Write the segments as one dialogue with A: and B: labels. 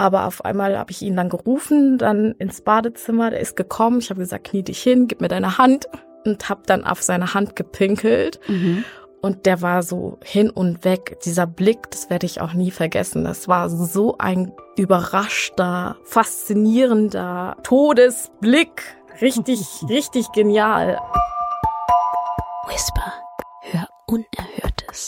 A: Aber auf einmal habe ich ihn dann gerufen, dann ins Badezimmer, der ist gekommen. Ich habe gesagt, knie dich hin, gib mir deine Hand und habe dann auf seine Hand gepinkelt. Und der war so hin und weg. Dieser Blick, das werde ich auch nie vergessen. Das war so ein überraschter, faszinierender Todesblick. Richtig, richtig genial.
B: Whisper, hör Unerhörtes.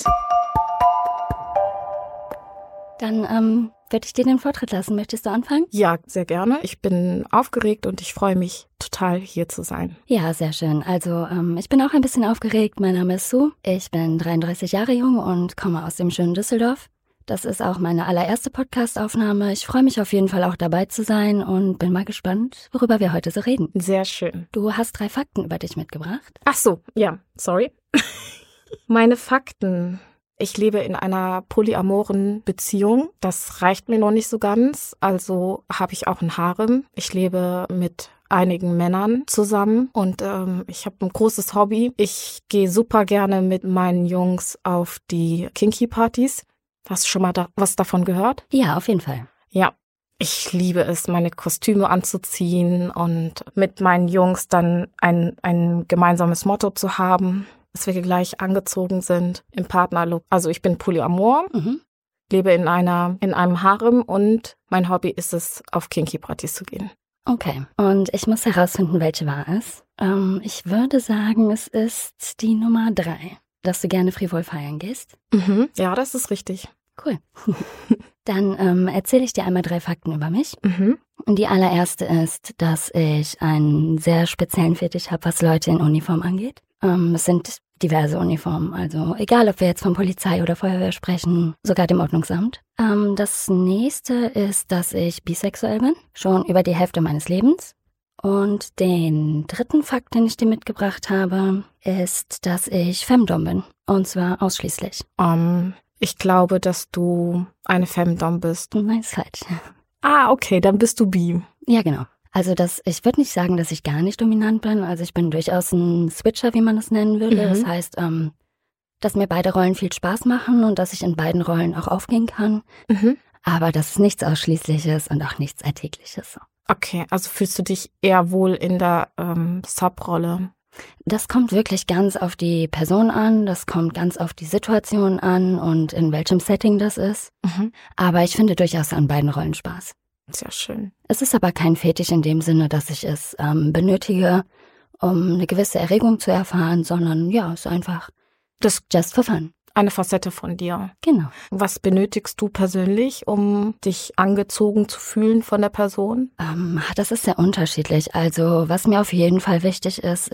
B: Dann werde ich dir den Vortritt lassen. Möchtest du anfangen?
A: Ja, sehr gerne. Ich bin aufgeregt und ich freue mich total, hier zu sein.
B: Ja, sehr schön. Also ich bin auch ein bisschen aufgeregt. Mein Name ist Sue. Ich bin 33 Jahre jung und komme aus dem schönen Düsseldorf. Das ist auch meine allererste Podcast-Aufnahme. Ich freue mich auf jeden Fall auch dabei zu sein und bin mal gespannt, worüber wir heute so reden.
A: Sehr schön.
B: Du hast 3 Fakten über dich mitgebracht.
A: Ach so, ja, sorry. Meine Fakten. Ich lebe in einer polyamoren Beziehung. Das reicht mir noch nicht so ganz. Also habe ich auch ein Harem. Ich lebe mit einigen Männern zusammen und ich habe ein großes Hobby. Ich gehe super gerne mit meinen Jungs auf die Kinky-Partys. Hast du schon mal was davon gehört?
B: Ja, auf jeden Fall.
A: Ja. Ich liebe es, meine Kostüme anzuziehen und mit meinen Jungs dann ein gemeinsames Motto zu haben, dass wir gleich angezogen sind im Partnerlook. Also ich bin polyamor, lebe in einem Harem und mein Hobby ist es, auf Kinky-Partys zu gehen.
B: Okay, und ich muss herausfinden, welche war es. Ich würde sagen, es ist die Nummer 3, dass du gerne frivol feiern gehst.
A: Ja, das ist richtig.
B: Cool. Dann erzähle ich dir einmal 3 Fakten über mich. Und die allererste ist, dass ich einen sehr speziellen Fetisch habe, was Leute in Uniform angeht. Es sind diverse Uniformen, also egal, ob wir jetzt von Polizei oder Feuerwehr sprechen, sogar dem Ordnungsamt. Das nächste ist, dass ich bisexuell bin, schon über die Hälfte meines Lebens. Und den 3. Fakt, den ich dir mitgebracht habe, ist, dass ich Femdom bin. Und zwar ausschließlich.
A: Ich glaube, dass du eine Femdom bist.
B: Nein, ist falsch.
A: Ah, okay, dann bist du bi.
B: Ja, genau. Also ich würde nicht sagen, dass ich gar nicht dominant bin. Also ich bin durchaus ein Switcher, wie man es nennen würde. Das heißt, dass mir beide Rollen viel Spaß machen und dass ich in beiden Rollen auch aufgehen kann. Aber das ist nichts Ausschließliches und auch nichts Alltägliches.
A: Okay, also fühlst du dich eher wohl in der Sub-Rolle?
B: Das kommt wirklich ganz auf die Person an, das kommt ganz auf die Situation an und in welchem Setting das ist. Aber ich finde durchaus an beiden Rollen Spaß.
A: Sehr schön.
B: Es ist aber kein Fetisch in dem Sinne, dass ich es benötige, um eine gewisse Erregung zu erfahren, sondern ja, es ist einfach das just for fun.
A: Eine Facette von dir.
B: Genau.
A: Was benötigst du persönlich, um dich angezogen zu fühlen von der Person?
B: Das ist sehr unterschiedlich. Also was mir auf jeden Fall wichtig ist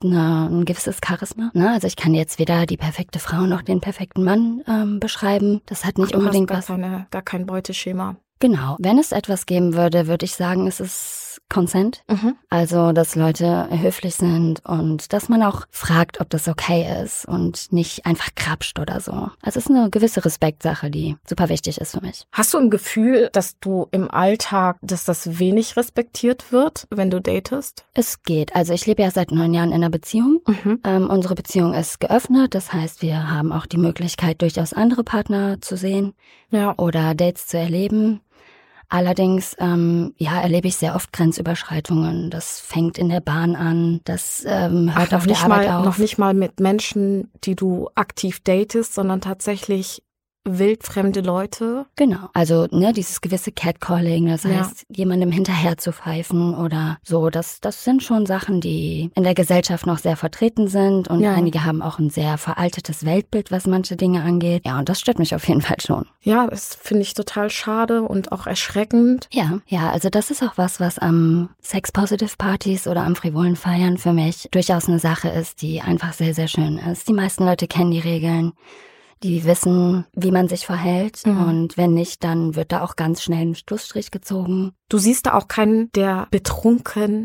B: ein gewisses Charisma. Ne? Also ich kann jetzt weder die perfekte Frau noch den perfekten Mann beschreiben. Das hat nicht unbedingt was.
A: Gar kein Beuteschema.
B: Genau. Wenn es etwas geben würde, würde ich sagen, es ist Consent. Also, dass Leute höflich sind und dass man auch fragt, ob das okay ist und nicht einfach krapscht oder so. Also es ist eine gewisse Respektsache, die super wichtig ist für mich.
A: Hast du ein Gefühl, dass du im Alltag, dass das wenig respektiert wird, wenn du datest?
B: Es geht. Also ich lebe ja seit 9 Jahren in einer Beziehung. Unsere Beziehung ist geöffnet. Das heißt, wir haben auch die Möglichkeit, durchaus andere Partner zu sehen oder Dates zu erleben. Allerdings, erlebe ich sehr oft Grenzüberschreitungen. Das fängt in der Bahn an, das hört auf der Arbeit auf.
A: Noch nicht mal mit Menschen, die du aktiv datest, sondern tatsächlich wildfremde Leute.
B: Genau, also dieses gewisse Catcalling, das heißt, jemandem hinterher zu pfeifen oder so, das sind schon Sachen, die in der Gesellschaft noch sehr vertreten sind und einige haben auch ein sehr veraltetes Weltbild, was manche Dinge angeht. Ja, und das stört mich auf jeden Fall schon.
A: Ja, das finde ich total schade und auch erschreckend.
B: Ja, also das ist auch was am Sex-Positive-Partys oder am frivolen Feiern für mich durchaus eine Sache ist, die einfach sehr, sehr schön ist. Die meisten Leute kennen die Regeln. Die wissen, wie man sich verhält und wenn nicht, dann wird da auch ganz schnell ein Schlussstrich gezogen.
A: Du siehst da auch keinen, der betrunken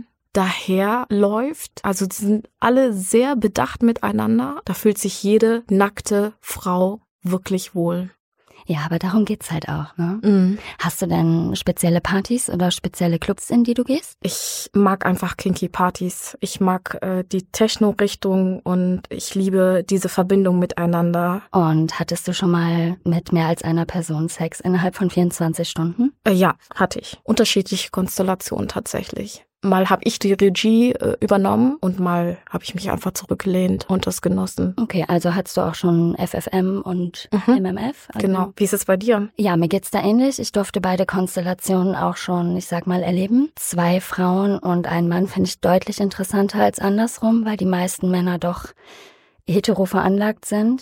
A: daherläuft. Also die sind alle sehr bedacht miteinander. Da fühlt sich jede nackte Frau wirklich wohl.
B: Ja, aber darum geht's halt auch, ne? Mhm. Hast du denn spezielle Partys oder spezielle Clubs, in die du gehst?
A: Ich mag einfach Kinky-Partys. Ich mag die Techno-Richtung und ich liebe diese Verbindung miteinander.
B: Und hattest du schon mal mit mehr als einer Person Sex innerhalb von 24 Stunden?
A: Ja, hatte ich. Unterschiedliche Konstellationen tatsächlich. Mal habe ich die Regie übernommen und mal habe ich mich einfach zurückgelehnt und das genossen.
B: Okay, also hattest du auch schon FFM und MMF? Also
A: genau. Wie ist es bei dir?
B: Ja, mir geht's da ähnlich. Ich durfte beide Konstellationen auch schon, ich sag mal, erleben. 2 Frauen und ein Mann finde ich deutlich interessanter als andersrum, weil die meisten Männer doch hetero veranlagt sind.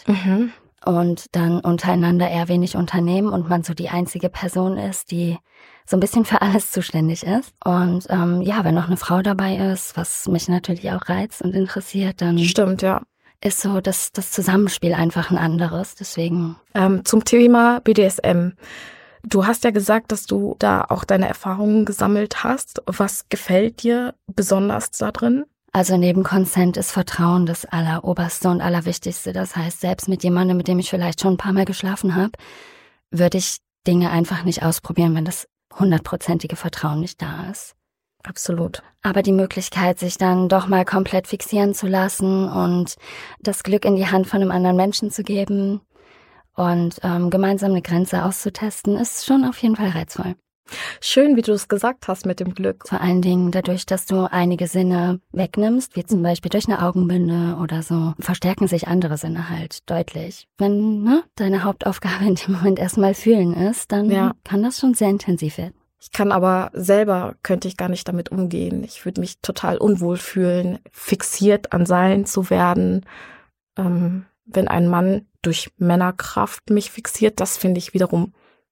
B: Und dann untereinander eher wenig unternehmen und man so die einzige Person ist, die so ein bisschen für alles zuständig ist. Und wenn noch eine Frau dabei ist, was mich natürlich auch reizt und interessiert, dann
A: stimmt, ja.
B: Ist so das Zusammenspiel einfach ein anderes. Deswegen.
A: Zum Thema BDSM. Du hast ja gesagt, dass du da auch deine Erfahrungen gesammelt hast. Was gefällt dir besonders da drin?
B: Also neben Consent ist Vertrauen das Alleroberste und Allerwichtigste. Das heißt, selbst mit jemandem, mit dem ich vielleicht schon ein paar Mal geschlafen habe, würde ich Dinge einfach nicht ausprobieren, wenn das 100%ige Vertrauen nicht da ist.
A: Absolut.
B: Aber die Möglichkeit, sich dann doch mal komplett fixieren zu lassen und das Glück in die Hand von einem anderen Menschen zu geben und gemeinsam eine Grenze auszutesten, ist schon auf jeden Fall reizvoll.
A: Schön, wie du es gesagt hast mit dem Glück.
B: Vor allen Dingen dadurch, dass du einige Sinne wegnimmst, wie zum Beispiel durch eine Augenbinde oder so, verstärken sich andere Sinne halt deutlich. Wenn deine Hauptaufgabe in dem Moment erstmal fühlen ist, dann kann das schon sehr intensiv werden.
A: Ich kann aber selber, könnte ich gar nicht damit umgehen. Ich würde mich total unwohl fühlen, fixiert an Seilen zu werden. Wenn ein Mann durch Männerkraft mich fixiert, das finde ich wiederum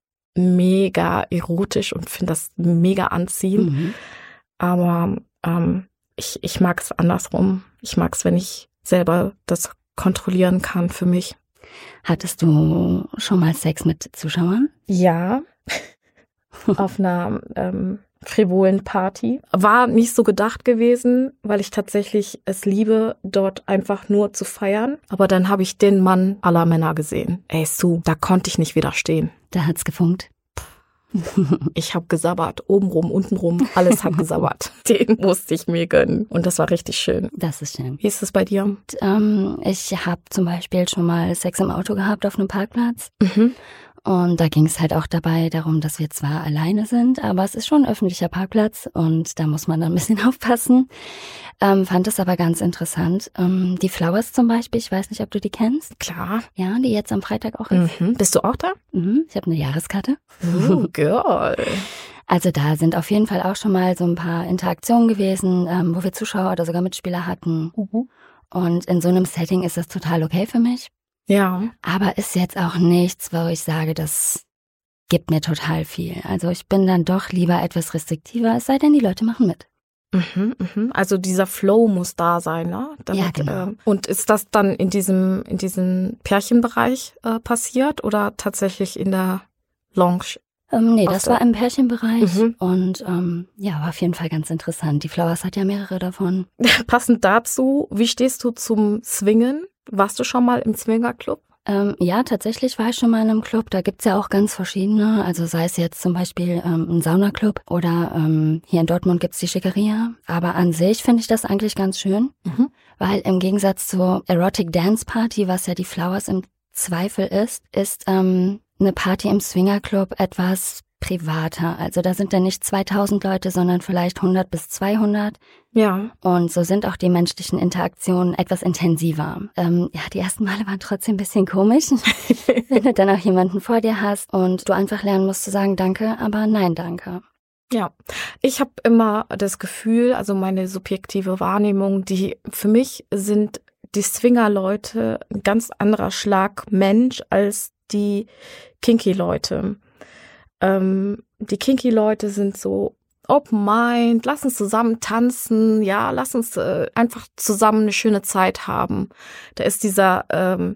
A: mega erotisch und finde das mega anziehend. Aber ich mag es andersrum. Ich mag es, wenn ich selber das kontrollieren kann für mich.
B: Hattest du schon mal Sex mit Zuschauern?
A: Ja, auf einer frivolen Party. War nicht so gedacht gewesen, weil ich tatsächlich es liebe, dort einfach nur zu feiern. Aber dann habe ich den Mann aller Männer gesehen. Ey, Sue, da konnte ich nicht widerstehen.
B: Da hat's gefunkt.
A: Ich habe gesabbert, obenrum, untenrum, alles hat gesabbert. Den musste ich mir gönnen und das war richtig schön.
B: Das ist schön.
A: Wie ist es bei dir?
B: Ich habe zum Beispiel schon mal Sex im Auto gehabt auf einem Parkplatz. Und da ging es halt auch dabei darum, dass wir zwar alleine sind, aber es ist schon ein öffentlicher Parkplatz und da muss man dann ein bisschen aufpassen. Fand es aber ganz interessant. Die Flowers zum Beispiel, ich weiß nicht, ob du die kennst.
A: Klar.
B: Ja, die jetzt am Freitag auch ist.
A: Bist du auch da?
B: Ich habe eine Jahreskarte.
A: Oh, girl.
B: Also da sind auf jeden Fall auch schon mal so ein paar Interaktionen gewesen, wo wir Zuschauer oder sogar Mitspieler hatten. Und in so einem Setting ist das total okay für mich.
A: Ja.
B: Aber ist jetzt auch nichts, wo ich sage, das gibt mir total viel. Also ich bin dann doch lieber etwas restriktiver, es sei denn, die Leute machen mit.
A: Also dieser Flow muss da sein, ne? Damit,
B: ja, genau.
A: Und ist das dann in diesem Pärchenbereich passiert oder tatsächlich in der Lounge?
B: Nee, das war im Pärchenbereich und war auf jeden Fall ganz interessant. Die Flowers hat ja mehrere davon.
A: Passend dazu, wie stehst du zum Swingen? Warst du schon mal im Swingerclub?
B: Ja, tatsächlich war ich schon mal in einem Club. Da gibt's ja auch ganz verschiedene. Also sei es jetzt zum Beispiel ein Saunaclub oder hier in Dortmund gibt's die Schickeria. Aber an sich finde ich das eigentlich ganz schön, weil im Gegensatz zur Erotic Dance Party, was ja die Flowers im Zweifel ist eine Party im Swingerclub etwas privater. Also da sind dann nicht 2000 Leute, sondern vielleicht 100 bis 200.
A: Ja.
B: Und so sind auch die menschlichen Interaktionen etwas intensiver. Die ersten Male waren trotzdem ein bisschen komisch, wenn du dann auch jemanden vor dir hast und du einfach lernen musst zu sagen Danke, aber nein, danke.
A: Ja, ich habe immer das Gefühl, also meine subjektive Wahrnehmung, die für mich sind die Swinger-Leute ein ganz anderer Schlag Mensch als die Kinky-Leute. Die Kinky-Leute sind so Open Mind, lass uns zusammen tanzen, ja, lass uns einfach zusammen eine schöne Zeit haben. Da ist dieser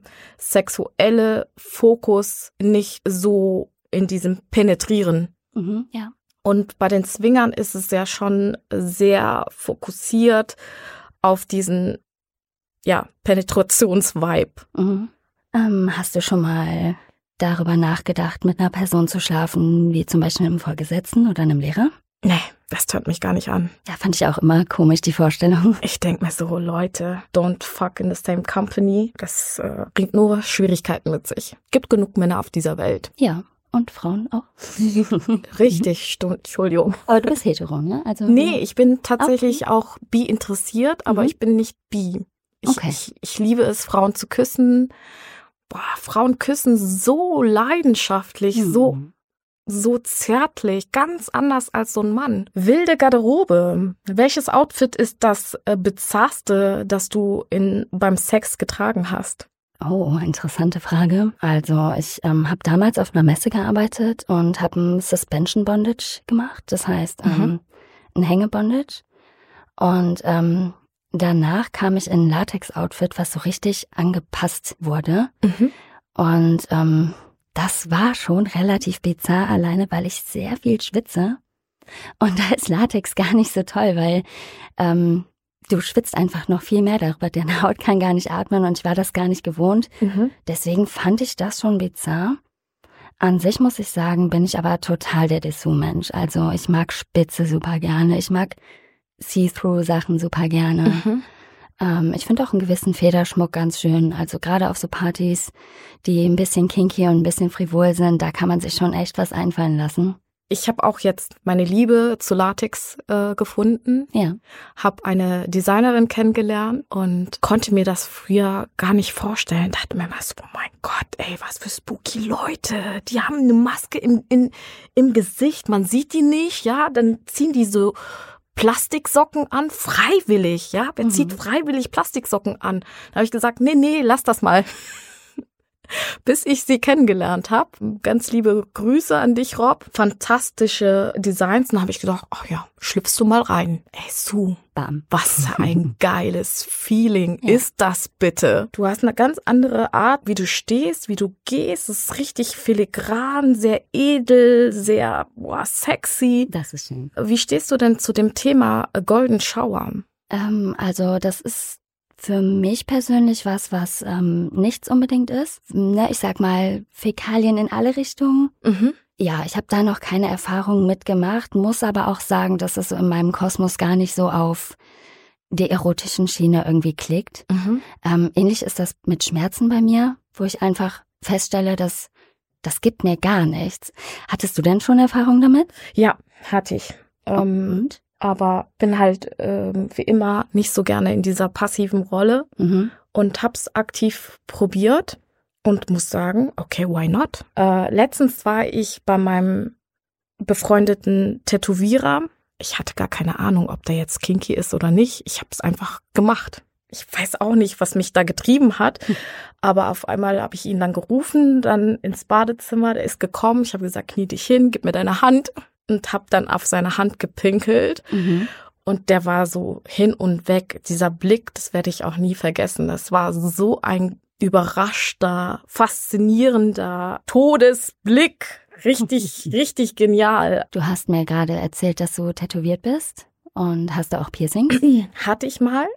A: sexuelle Fokus nicht so in diesem Penetrieren.
B: Ja.
A: Und bei den Swingern ist es ja schon sehr fokussiert auf diesen, Penetrationsvibe.
B: Hast du schon mal darüber nachgedacht, mit einer Person zu schlafen, wie zum Beispiel einem Vorgesetzten oder einem Lehrer?
A: Nee, das tönt mich gar nicht an.
B: Ja, fand ich auch immer komisch, die Vorstellung.
A: Ich denke mir so, Leute, don't fuck in the same company. Das bringt nur Schwierigkeiten mit sich. Gibt genug Männer auf dieser Welt.
B: Ja, und Frauen auch.
A: Richtig, Entschuldigung.
B: Aber du bist hetero, ne? Also,
A: nee, ich bin tatsächlich auch bi interessiert, aber ich bin nicht bi. Ich liebe es, Frauen zu küssen. Boah, Frauen küssen so leidenschaftlich, so zärtlich, ganz anders als so ein Mann. Wilde Garderobe. Welches Outfit ist das bizarrste, das du beim Sex getragen hast?
B: Oh, interessante Frage. Also ich habe damals auf einer Messe gearbeitet und habe ein Suspension Bondage gemacht. Das heißt ein Hängebondage. Und danach kam ich in ein Latex-Outfit, was so richtig angepasst wurde. Und das war schon relativ bizarr, alleine weil ich sehr viel schwitze. Und da ist Latex gar nicht so toll, weil du schwitzt einfach noch viel mehr darüber. Deine Haut kann gar nicht atmen und ich war das gar nicht gewohnt. Deswegen fand ich das schon bizarr. An sich muss ich sagen, bin ich aber total der Dessous-Mensch. Also ich mag Spitze super gerne. Ich mag See-Through-Sachen super gerne. Ich finde auch einen gewissen Federschmuck ganz schön. Also gerade auf so Partys, die ein bisschen kinky und ein bisschen frivol sind, da kann man sich schon echt was einfallen lassen.
A: Ich habe auch jetzt meine Liebe zu Latex gefunden.
B: Ja.
A: Habe eine Designerin kennengelernt und konnte mir das früher gar nicht vorstellen. Dachte mir immer so, oh mein Gott, ey, was für spooky Leute. Die haben eine Maske im Gesicht, man sieht die nicht, ja. Dann ziehen die so Plastiksocken an, freiwillig, ja. Wer zieht freiwillig Plastiksocken an? Da habe ich gesagt, nee, lass das mal. Bis ich sie kennengelernt habe. Ganz liebe Grüße an dich, Rob. Fantastische Designs. Dann habe ich gedacht, ach ja, schlüpfst du mal rein. Ey, Sue,
B: Bam.
A: Was ein geiles Feeling ist das bitte. Du hast eine ganz andere Art, wie du stehst, wie du gehst. Es ist richtig filigran, sehr edel, sehr sexy.
B: Das ist schön.
A: Wie stehst du denn zu dem Thema Golden Shower?
B: Also das ist für mich persönlich was nichts unbedingt ist. Ne, ich sag mal, Fäkalien in alle Richtungen. Ja, ich habe da noch keine Erfahrung mitgemacht, muss aber auch sagen, dass es so in meinem Kosmos gar nicht so auf der erotischen Schiene irgendwie klickt. Ähnlich ist das mit Schmerzen bei mir, wo ich einfach feststelle, dass das gibt mir gar nichts. Hattest du denn schon Erfahrung damit?
A: Ja, hatte ich.
B: Und?
A: Aber bin halt wie immer nicht so gerne in dieser passiven Rolle und hab's aktiv probiert und muss sagen, okay, why not? Letztens war ich bei meinem befreundeten Tätowierer. Ich hatte gar keine Ahnung, ob der jetzt kinky ist oder nicht. Ich habe es einfach gemacht. Ich weiß auch nicht, was mich da getrieben hat, aber auf einmal habe ich ihn dann gerufen, dann ins Badezimmer. Der ist gekommen. Ich habe gesagt, knie dich hin, gib mir deine Hand. Und habe dann auf seine Hand gepinkelt und der war so hin und weg. Dieser Blick, das werde ich auch nie vergessen. Das war so ein überraschter, faszinierender Todesblick. Richtig, richtig genial.
B: Du hast mir gerade erzählt, dass du tätowiert bist und hast du auch Piercings?
A: Hatte ich mal,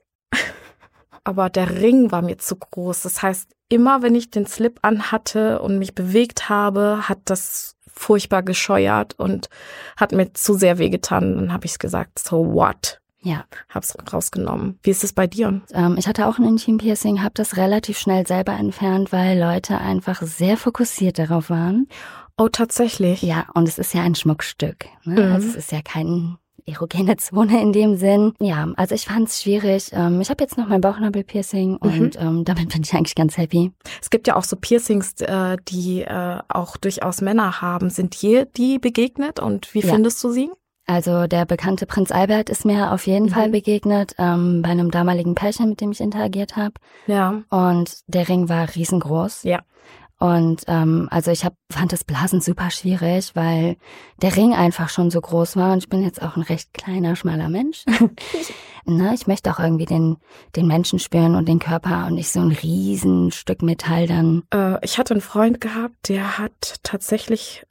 A: aber der Ring war mir zu groß. Das heißt, immer wenn ich den Slip anhatte und mich bewegt habe, hat das furchtbar gescheuert und hat mir zu sehr wehgetan. Dann habe ich gesagt, so what?
B: Ja.
A: Hab's rausgenommen. Wie ist es bei dir?
B: Ich hatte auch ein Intim-Piercing, habe das relativ schnell selber entfernt, weil Leute einfach sehr fokussiert darauf waren.
A: Oh, tatsächlich?
B: Ja, und es ist ja ein Schmuckstück. Ne? Also es ist ja keine erogene Zone in dem Sinn. Ja, also ich fand es schwierig. Ich habe jetzt noch mein Bauchnabelpiercing und damit bin ich eigentlich ganz happy.
A: Es gibt ja auch so Piercings, die auch durchaus Männer haben. Sind dir die begegnet und wie findest du sie?
B: Also der bekannte Prinz Albert ist mir auf jeden Fall begegnet, bei einem damaligen Pärchen, mit dem ich interagiert habe.
A: Ja.
B: Und der Ring war riesengroß.
A: Ja.
B: Und also fand das Blasen super schwierig, weil der Ring einfach schon so groß war und ich bin jetzt auch ein recht kleiner, schmaler Mensch. Ne, ich möchte auch irgendwie den Menschen spüren und den Körper und nicht so ein Riesenstück Metall dann.
A: Ich hatte einen Freund gehabt, der hat tatsächlich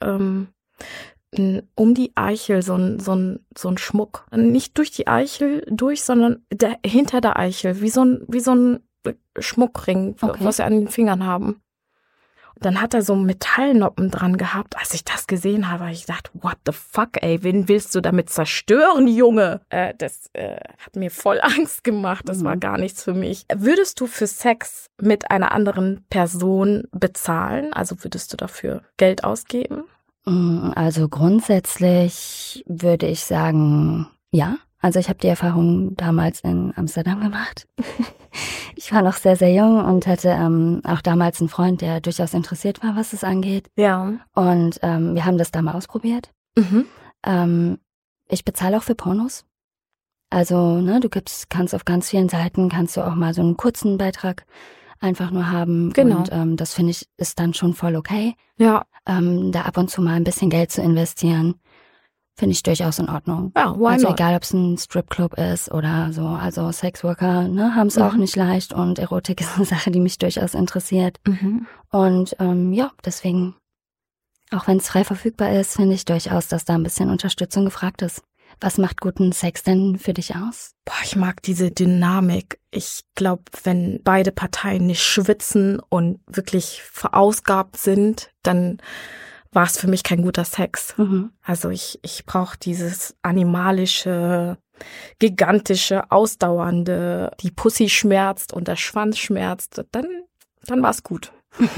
A: um die Eichel so ein Schmuck. Nicht durch die Eichel sondern hinter der Eichel, wie so ein Schmuckring, was sie an den Fingern haben. dann hat er so Metallnoppen dran gehabt. Als ich das gesehen habe, habe ich gedacht, what the fuck, ey, wen willst du damit zerstören, Junge? Das hat mir voll Angst gemacht. Das war gar nichts für mich. Würdest du für Sex mit einer anderen Person bezahlen? Also würdest du dafür Geld ausgeben?
B: Also grundsätzlich würde ich sagen, ja. Also ich habe die Erfahrung damals in Amsterdam gemacht. Ich war noch sehr, sehr jung und hatte auch damals einen Freund, der durchaus interessiert war, was es angeht.
A: Ja.
B: Und wir haben das da mal ausprobiert. Ich bezahle auch für Pornos. Also, ne, kannst auf ganz vielen Seiten, kannst du auch mal so einen kurzen Beitrag einfach nur haben.
A: Genau.
B: Und das finde ich, ist dann schon voll okay.
A: Ja.
B: Da ab und zu mal ein bisschen Geld zu investieren, finde ich durchaus in Ordnung.
A: Ja, why
B: also
A: not?
B: Egal, ob es ein Stripclub ist oder so. Also Sexworker, ne, haben es auch nicht leicht und Erotik ist eine Sache, die mich durchaus interessiert. Und ja, deswegen, auch wenn es frei verfügbar ist, finde ich durchaus, dass da ein bisschen Unterstützung gefragt ist. Was macht guten Sex denn für dich aus?
A: Boah, ich mag diese Dynamik. Ich glaube, wenn beide Parteien nicht schwitzen und wirklich verausgabt sind, dann war es für mich kein guter Sex. Also ich brauche dieses animalische, gigantische, ausdauernde, die Pussy schmerzt und der Schwanz schmerzt, dann war es gut.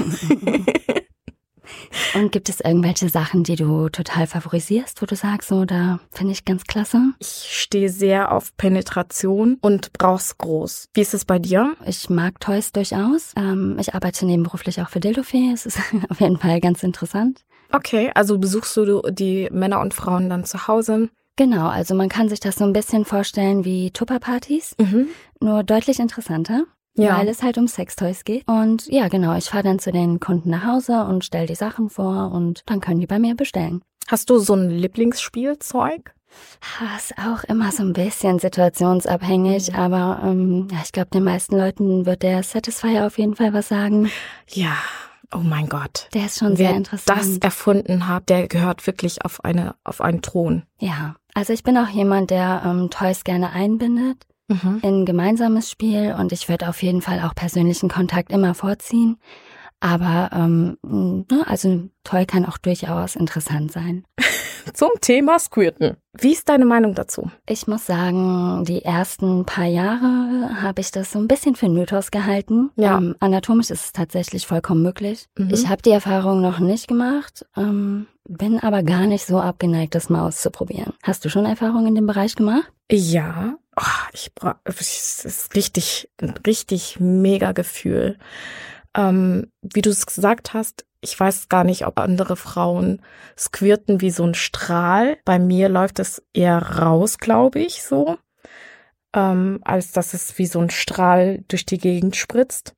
B: Und gibt es irgendwelche Sachen, die du total favorisierst, wo du sagst, so, da finde ich ganz klasse?
A: Ich stehe sehr auf Penetration und brauch's groß. Wie ist es bei dir?
B: Ich mag Toys durchaus. Ich arbeite nebenberuflich auch für Dildofee. Es ist auf jeden Fall ganz interessant.
A: Okay, also besuchst du die Männer und Frauen dann zu Hause?
B: Genau, also man kann sich das so ein bisschen vorstellen wie Tupperpartys, nur deutlich interessanter. Ja. Weil es halt um Sextoys geht. Und ja, genau, ich fahre dann zu den Kunden nach Hause und stelle die Sachen vor und dann können die bei mir bestellen.
A: Hast du so ein Lieblingsspielzeug?
B: Das ist auch immer so ein bisschen situationsabhängig, aber ja, ich glaube, den meisten Leuten wird der Satisfier auf jeden Fall was sagen.
A: Ja, oh mein Gott.
B: Der ist schon sehr interessant.
A: Wer das erfunden hat, der gehört wirklich auf einen Thron.
B: Ja, also ich bin auch jemand, der Toys gerne einbindet. In ein gemeinsames Spiel und ich würde auf jeden Fall auch persönlichen Kontakt immer vorziehen. Aber also ein Toy kann auch durchaus interessant sein.
A: Zum Thema Squirten. Wie ist deine Meinung dazu?
B: Ich muss sagen, die ersten paar Jahre habe ich das so ein bisschen für Mythos gehalten.
A: Ja.
B: Anatomisch ist es tatsächlich vollkommen möglich. Ich habe die Erfahrung noch nicht gemacht, bin aber gar nicht so abgeneigt, das mal auszuprobieren. Hast du schon Erfahrungen in dem Bereich gemacht?
A: Ja. Es ist ein richtig mega Gefühl. Wie du es gesagt hast, ich weiß gar nicht, ob andere Frauen squirten wie so ein Strahl. Bei mir läuft es eher raus, glaube ich, so, als dass es wie so ein Strahl durch die Gegend spritzt.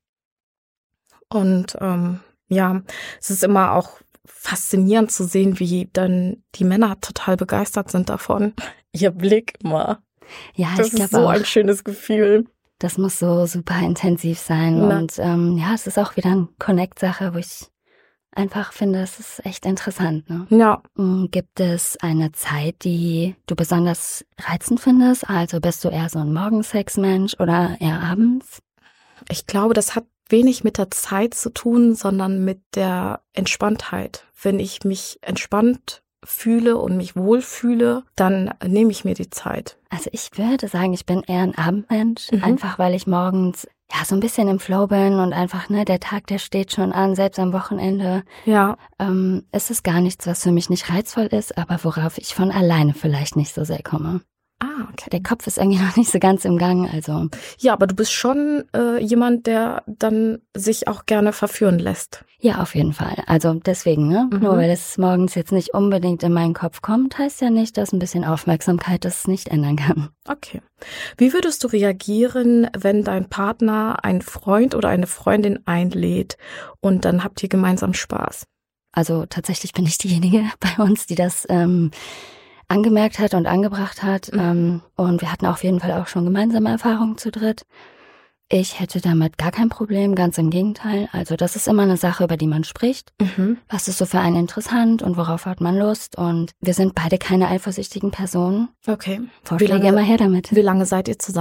A: Und ja, es ist immer auch faszinierend zu sehen, wie dann die Männer total begeistert sind davon. Ihr Blick mal.
B: Ja,
A: das ist so ein schönes Gefühl.
B: Das muss so super intensiv sein. Ja. Und ja, es ist auch wieder eine Connect-Sache, wo ich einfach finde, es ist echt interessant. Ne?
A: Ja.
B: Gibt es eine Zeit, die du besonders reizend findest? Also bist du eher so ein Morgensex-Mensch oder eher abends?
A: Ich glaube, das hat wenig mit der Zeit zu tun, sondern mit der Entspanntheit. Wenn ich mich entspannt fühle und mich wohlfühle, dann nehme ich mir die Zeit.
B: Also ich würde sagen, ich bin eher ein Abendmensch, einfach weil ich morgens ja so ein bisschen im Flow bin und einfach, ne, der Tag, der steht schon an, selbst am Wochenende.
A: Ja.
B: Es ist gar nichts, was für mich nicht reizvoll ist, aber worauf ich von alleine vielleicht nicht so sehr komme.
A: Ah, okay.
B: Der Kopf ist irgendwie noch nicht so ganz im Gang, also.
A: Ja, aber du bist schon jemand, der dann sich auch gerne verführen lässt.
B: Ja, auf jeden Fall. Also deswegen, ne? Nur weil es morgens jetzt nicht unbedingt in meinen Kopf kommt, heißt ja nicht, dass ein bisschen Aufmerksamkeit das nicht ändern kann.
A: Okay. Wie würdest du reagieren, wenn dein Partner einen Freund oder eine Freundin einlädt und dann habt ihr gemeinsam Spaß?
B: Also tatsächlich bin ich diejenige bei uns, die das angemerkt hat und angebracht hat. Und wir hatten auf jeden Fall auch schon gemeinsame Erfahrungen zu dritt. Ich hätte damit gar kein Problem, ganz im Gegenteil. Also das ist immer eine Sache, über die man spricht. Was ist so für einen interessant und worauf hat man Lust? Und wir sind beide keine eifersüchtigen Personen.
A: Okay.
B: Vorschläge immer her damit.
A: Wie lange seid ihr zusammen?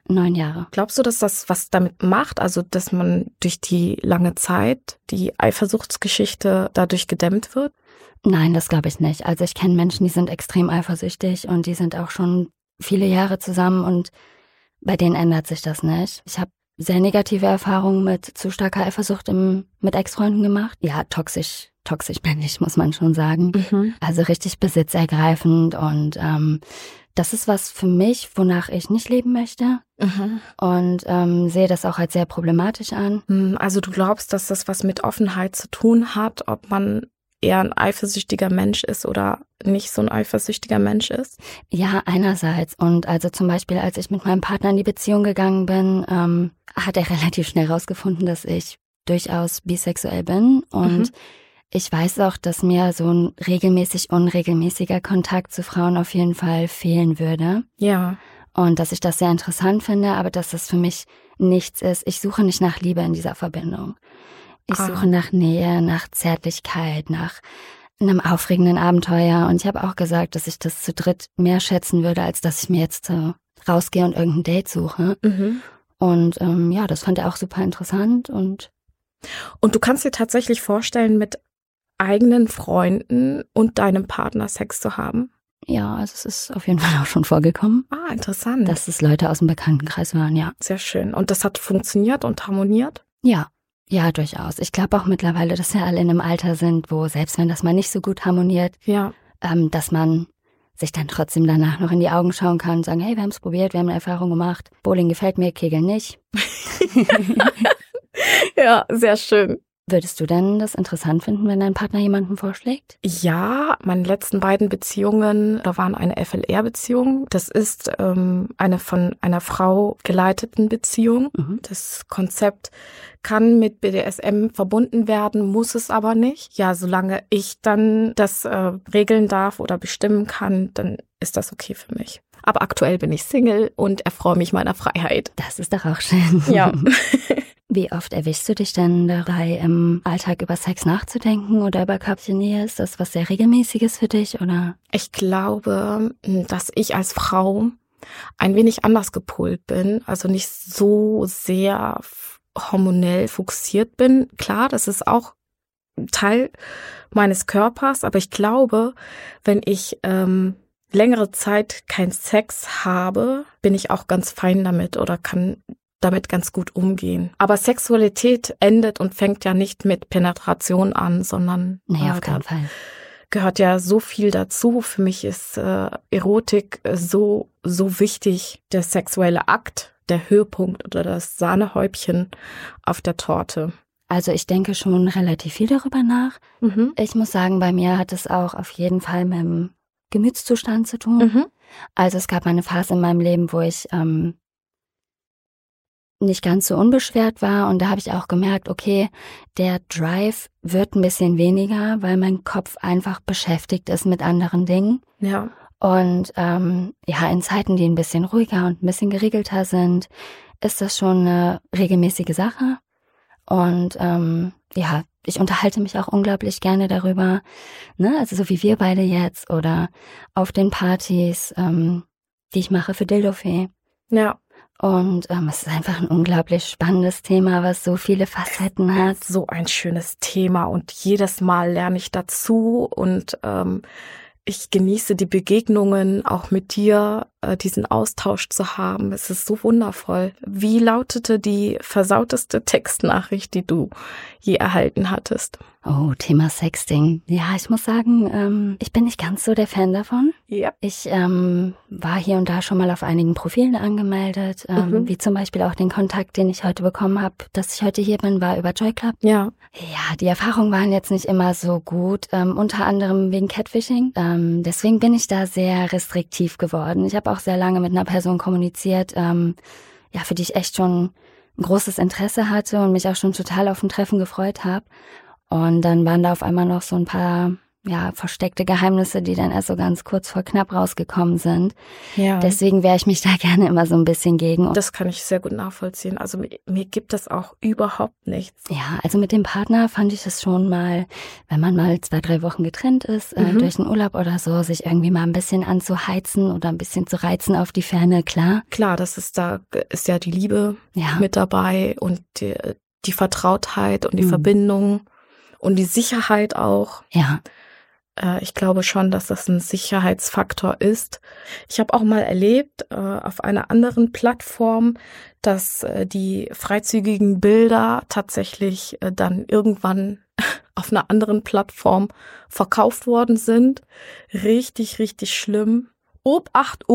B: 9 Jahre.
A: Glaubst du, dass das was damit macht? Also, dass man durch die lange Zeit, die Eifersuchtsgeschichte dadurch gedämmt wird?
B: Nein, das glaube ich nicht. Also ich kenne Menschen, die sind extrem eifersüchtig und die sind auch schon viele Jahre zusammen und bei denen ändert sich das nicht. Ich habe sehr negative Erfahrungen mit zu starker Eifersucht mit Ex-Freunden gemacht. Ja, toxisch bin ich, muss man schon sagen. Also richtig besitzergreifend und das ist was für mich, wonach ich nicht leben möchte und sehe das auch als sehr problematisch an.
A: Also du glaubst, dass das was mit Offenheit zu tun hat, ob man eher ein eifersüchtiger Mensch ist oder nicht so ein eifersüchtiger Mensch ist?
B: Ja, einerseits. Und also zum Beispiel, als ich mit meinem Partner in die Beziehung gegangen bin, hat er relativ schnell rausgefunden, dass ich durchaus bisexuell bin. Und ich weiß auch, dass mir so ein unregelmäßiger Kontakt zu Frauen auf jeden Fall fehlen würde.
A: Ja.
B: Und dass ich das sehr interessant finde, aber dass das für mich nichts ist. Ich suche nicht nach Liebe in dieser Verbindung. Ich suche nach Nähe, nach Zärtlichkeit, nach einem aufregenden Abenteuer. Und ich habe auch gesagt, dass ich das zu dritt mehr schätzen würde, als dass ich mir jetzt rausgehe und irgendein Date suche. Und ja, das fand er auch super interessant. Und
A: du kannst dir tatsächlich vorstellen, mit eigenen Freunden und deinem Partner Sex zu haben?
B: Ja, also es ist auf jeden Fall auch schon vorgekommen.
A: Interessant.
B: Dass es Leute aus dem Bekanntenkreis waren, ja.
A: Sehr schön. Und das hat funktioniert und harmoniert?
B: Ja, durchaus. Ich glaube auch mittlerweile, dass wir alle in einem Alter sind, wo selbst wenn das mal nicht so gut harmoniert, dass man sich dann trotzdem danach noch in die Augen schauen kann und sagen, hey, wir haben es probiert, wir haben eine Erfahrung gemacht. Bowling gefällt mir, Kegeln nicht.
A: Ja, sehr schön.
B: Würdest du denn das interessant finden, wenn dein Partner jemanden vorschlägt?
A: Ja, meine letzten beiden Beziehungen, da waren eine FLR-Beziehung. Das ist eine von einer Frau geleiteten Beziehung. Das Konzept kann mit BDSM verbunden werden, muss es aber nicht. Ja, solange ich dann das regeln darf oder bestimmen kann, dann ist das okay für mich. Aber aktuell bin ich Single und erfreue mich meiner Freiheit.
B: Das ist doch auch schön.
A: Ja.
B: Wie oft erwischst du dich denn dabei, im Alltag über Sex nachzudenken oder über körperliche Nähe? Ist das was sehr Regelmäßiges für dich, oder?
A: Ich glaube, dass ich als Frau ein wenig anders gepolt bin, also nicht so sehr hormonell fokussiert bin. Klar, das ist auch Teil meines Körpers, aber ich glaube, wenn ich längere Zeit keinen Sex habe, bin ich auch ganz fein damit oder kann damit ganz gut umgehen. Aber Sexualität endet und fängt ja nicht mit Penetration an, sondern
B: auf keinen Fall.
A: Gehört ja so viel dazu. Für mich ist Erotik so wichtig. Der sexuelle Akt, der Höhepunkt oder das Sahnehäubchen auf der Torte.
B: Also ich denke schon relativ viel darüber nach. Ich muss sagen, bei mir hat es auch auf jeden Fall mit dem Gemütszustand zu tun. Also es gab mal eine Phase in meinem Leben, wo ich nicht ganz so unbeschwert war und da habe ich auch gemerkt, okay, der Drive wird ein bisschen weniger, weil mein Kopf einfach beschäftigt ist mit anderen Dingen.
A: Ja.
B: Und in Zeiten, die ein bisschen ruhiger und ein bisschen geregelter sind, ist das schon eine regelmäßige Sache. Und ich unterhalte mich auch unglaublich gerne darüber, ne? Also so wie wir beide jetzt oder auf den Partys, die ich mache für Dildofee.
A: Ja.
B: Und es ist einfach ein unglaublich spannendes Thema, was so viele Facetten hat.
A: So ein schönes Thema und jedes Mal lerne ich dazu und ich genieße die Begegnungen auch mit dir, diesen Austausch zu haben. Es ist so wundervoll. Wie lautete die versauteste Textnachricht, die du je erhalten hattest?
B: Oh, Thema Sexting. Ja, ich muss sagen, ich bin nicht ganz so der Fan davon.
A: Ja.
B: Ich war hier und da schon mal auf einigen Profilen angemeldet, wie zum Beispiel auch den Kontakt, den ich heute bekommen habe. Dass ich heute hier bin, war über Joy Club.
A: Ja.
B: Ja, die Erfahrungen waren jetzt nicht immer so gut, unter anderem wegen Catfishing. Deswegen bin ich da sehr restriktiv geworden. Ich habe auch sehr lange mit einer Person kommuniziert, für die ich echt schon ein großes Interesse hatte und mich auch schon total auf ein Treffen gefreut habe. Und dann waren da auf einmal noch so ein paar versteckte Geheimnisse, die dann erst so ganz kurz vor knapp rausgekommen sind.
A: Ja.
B: Deswegen wehre ich mich da gerne immer so ein bisschen gegen.
A: Das kann ich sehr gut nachvollziehen. Also mir gibt das auch überhaupt nichts.
B: Ja, also mit dem Partner fand ich es schon mal, wenn man mal 2-3 Wochen getrennt ist, durch einen Urlaub oder so, sich irgendwie mal ein bisschen anzuheizen oder ein bisschen zu reizen auf die Ferne, klar.
A: Klar, da ist ja die Liebe mit dabei und die Vertrautheit und die Verbindung und die Sicherheit auch.
B: Ja.
A: Ich glaube schon, dass das ein Sicherheitsfaktor ist. Ich habe auch mal erlebt auf einer anderen Plattform, dass die freizügigen Bilder tatsächlich dann irgendwann auf einer anderen Plattform verkauft worden sind. Richtig, richtig schlimm. Obacht,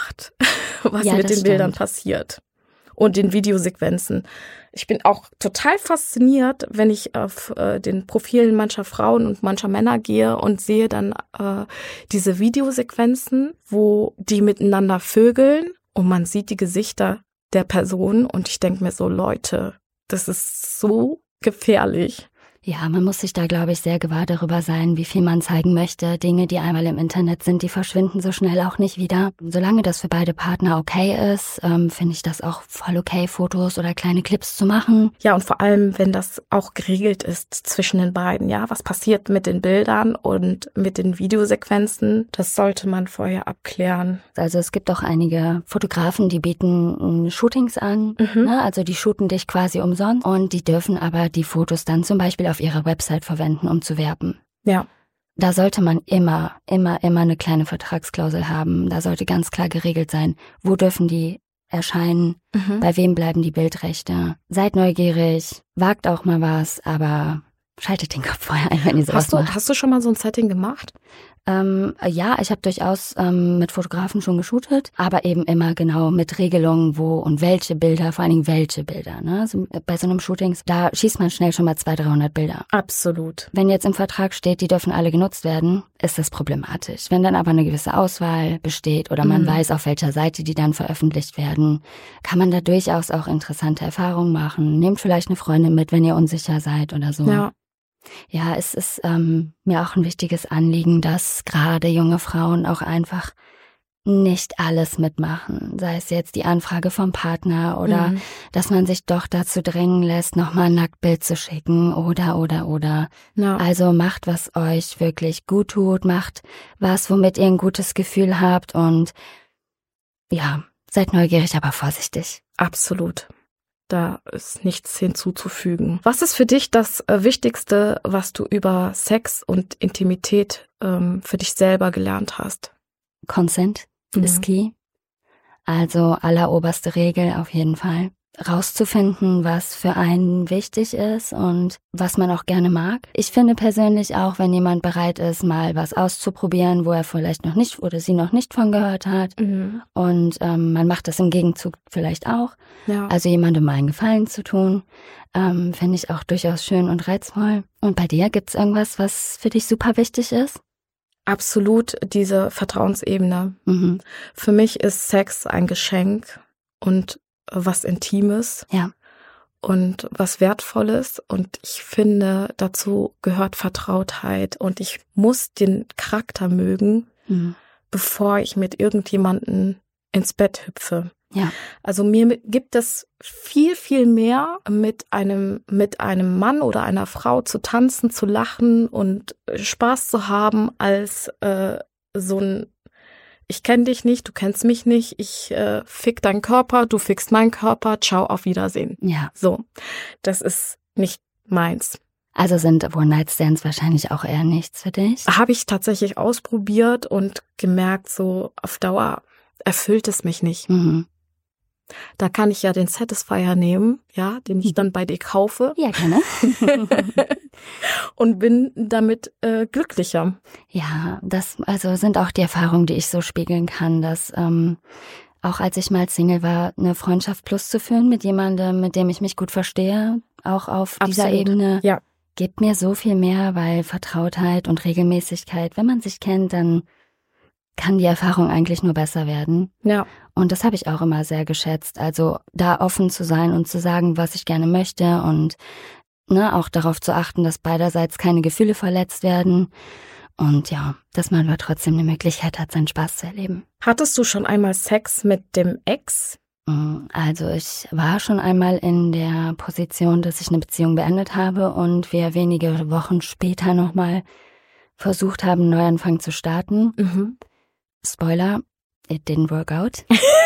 A: was mit den Bildern passiert und den Videosequenzen. Ich bin auch total fasziniert, wenn ich auf den Profilen mancher Frauen und mancher Männer gehe und sehe dann diese Videosequenzen, wo die miteinander vögeln und man sieht die Gesichter der Person und ich denke mir so, Leute, das ist so gefährlich.
B: Ja, man muss sich da, glaube ich, sehr gewahr darüber sein, wie viel man zeigen möchte. Dinge, die einmal im Internet sind, die verschwinden so schnell auch nicht wieder. Solange das für beide Partner okay ist, finde ich das auch voll okay, Fotos oder kleine Clips zu machen.
A: Ja, und vor allem, wenn das auch geregelt ist zwischen den beiden, ja, was passiert mit den Bildern und mit den Videosequenzen, das sollte man vorher abklären.
B: Also es gibt auch einige Fotografen, die bieten Shootings an, ne? Also die shooten dich quasi umsonst und die dürfen aber die Fotos dann zum Beispiel auf ihrer Website verwenden, um zu werben.
A: Ja.
B: Da sollte man immer eine kleine Vertragsklausel haben. Da sollte ganz klar geregelt sein, wo dürfen die erscheinen, bei wem bleiben die Bildrechte. Seid neugierig, wagt auch mal was, aber schaltet den Kopf vorher ein, wenn ihr sowas macht.
A: Hast du schon mal so ein Setting gemacht?
B: Ja, ich habe durchaus mit Fotografen schon geshootet, aber eben immer genau mit Regelungen, wo und welche Bilder, vor allen Dingen welche Bilder. Ne? Also bei so einem Shooting, da schießt man schnell schon mal 200-300 Bilder.
A: Absolut.
B: Wenn jetzt im Vertrag steht, die dürfen alle genutzt werden, ist das problematisch. Wenn dann aber eine gewisse Auswahl besteht oder man weiß, auf welcher Seite die dann veröffentlicht werden, kann man da durchaus auch interessante Erfahrungen machen. Nehmt vielleicht eine Freundin mit, wenn ihr unsicher seid oder so.
A: Ja.
B: Ja, es ist mir auch ein wichtiges Anliegen, dass gerade junge Frauen auch einfach nicht alles mitmachen. Sei es jetzt die Anfrage vom Partner oder dass man sich doch dazu drängen lässt, nochmal ein Nacktbild zu schicken oder. Ja. Also macht, was euch wirklich gut tut, macht was, womit ihr ein gutes Gefühl habt und ja, seid neugierig, aber vorsichtig.
A: Absolut. Da ist nichts hinzuzufügen. Was ist für dich das Wichtigste, was du über Sex und Intimität für dich selber gelernt hast?
B: Consent ist key. Also alleroberste Regel auf jeden Fall. Rauszufinden, was für einen wichtig ist und was man auch gerne mag. Ich finde persönlich auch, wenn jemand bereit ist, mal was auszuprobieren, wo er vielleicht noch nicht oder sie noch nicht von gehört hat und man macht das im Gegenzug vielleicht auch. Ja. Also jemandem mal einen Gefallen zu tun, finde ich auch durchaus schön und reizvoll. Und bei dir, gibt's irgendwas, was für dich super wichtig ist?
A: Absolut diese Vertrauensebene. Für mich ist Sex ein Geschenk und was Intimes und was Wertvolles. Und ich finde, dazu gehört Vertrautheit. Und ich muss den Charakter mögen, bevor ich mit irgendjemandem ins Bett hüpfe.
B: Ja.
A: Also mir gibt es viel, viel mehr, mit einem Mann oder einer Frau zu tanzen, zu lachen und Spaß zu haben, als so ein ich kenne dich nicht, du kennst mich nicht, ich fick deinen Körper, du fickst meinen Körper, ciao, auf Wiedersehen.
B: Ja.
A: So, das ist nicht meins.
B: Also sind One-Night-Stands wahrscheinlich auch eher nichts für dich?
A: Habe ich tatsächlich ausprobiert und gemerkt, so auf Dauer erfüllt es mich nicht. Da kann ich ja den Satisfier nehmen, ja, den ich dann bei dir kaufe.
B: Ja, gerne.
A: Und bin damit glücklicher.
B: Ja, das also sind auch die Erfahrungen, die ich so spiegeln kann, dass auch als ich mal Single war, eine Freundschaft plus zu führen mit jemandem, mit dem ich mich gut verstehe, auch auf dieser Ebene, gibt mir so viel mehr, weil Vertrautheit und Regelmäßigkeit, wenn man sich kennt, dann kann die Erfahrung eigentlich nur besser werden.
A: Ja.
B: Und das habe ich auch immer sehr geschätzt. Also da offen zu sein und zu sagen, was ich gerne möchte und auch darauf zu achten, dass beiderseits keine Gefühle verletzt werden. Und ja, dass man aber trotzdem eine Möglichkeit hat, seinen Spaß zu erleben.
A: Hattest du schon einmal Sex mit dem Ex?
B: Also ich war schon einmal in der Position, dass ich eine Beziehung beendet habe und wir wenige Wochen später nochmal versucht haben, einen Neuanfang zu starten. Spoiler, it didn't work out.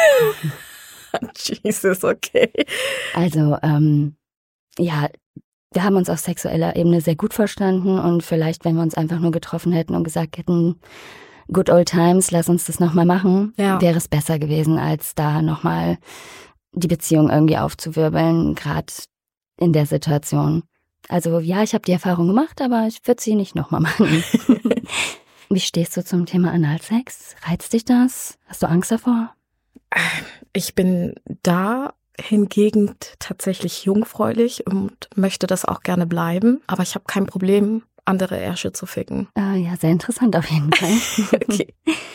A: Jesus, okay.
B: Also, ja, wir haben uns auf sexueller Ebene sehr gut verstanden und vielleicht, wenn wir uns einfach nur getroffen hätten und gesagt hätten, good old times, lass uns das nochmal machen, wäre es besser gewesen, als da nochmal die Beziehung irgendwie aufzuwirbeln, gerade in der Situation. Also ja, ich habe die Erfahrung gemacht, aber ich würde sie nicht nochmal machen. Wie stehst du zum Thema Analsex? Reizt dich das? Hast du Angst davor?
A: Ich bin da hingegen tatsächlich jungfräulich und möchte das auch gerne bleiben. Aber ich habe kein Problem, andere Ärsche zu ficken.
B: Ja, sehr interessant auf jeden Fall.
A: Okay.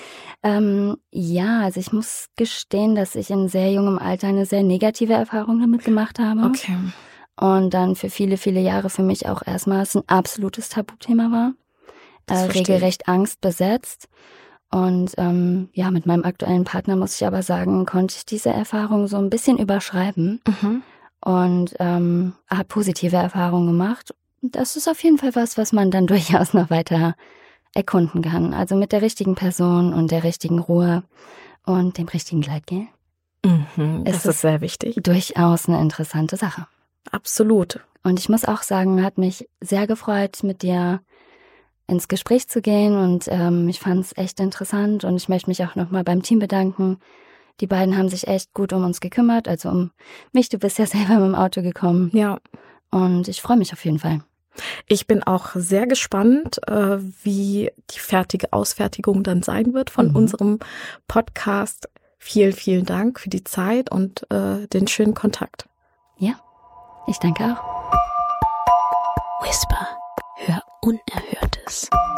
B: Ja, also ich muss gestehen, dass ich in sehr jungem Alter eine sehr negative Erfahrung damit gemacht habe.
A: Okay.
B: Und dann für viele, viele Jahre für mich auch erstmals ein absolutes Tabuthema war. Regelrecht angstbesetzt. Und ja, mit meinem aktuellen Partner, muss ich aber sagen, konnte ich diese Erfahrung so ein bisschen überschreiben und habe positive Erfahrungen gemacht. Das ist auf jeden Fall was man dann durchaus noch weiter erkunden kann. Also mit der richtigen Person und der richtigen Ruhe und dem richtigen Gleitgel.
A: Das ist sehr wichtig.
B: Durchaus eine interessante Sache.
A: Absolut.
B: Und ich muss auch sagen, hat mich sehr gefreut, mit dir ins Gespräch zu gehen und ich fand es echt interessant und ich möchte mich auch nochmal beim Team bedanken. Die beiden haben sich echt gut um uns gekümmert, also um mich. Du bist ja selber mit dem Auto gekommen.
A: Ja.
B: Und ich freue mich auf jeden Fall.
A: Ich bin auch sehr gespannt, wie die fertige Ausfertigung dann sein wird von unserem Podcast. Vielen, vielen Dank für die Zeit und den schönen Kontakt.
B: Ja, ich danke auch.
C: Whisper. Hör Unerhörtes.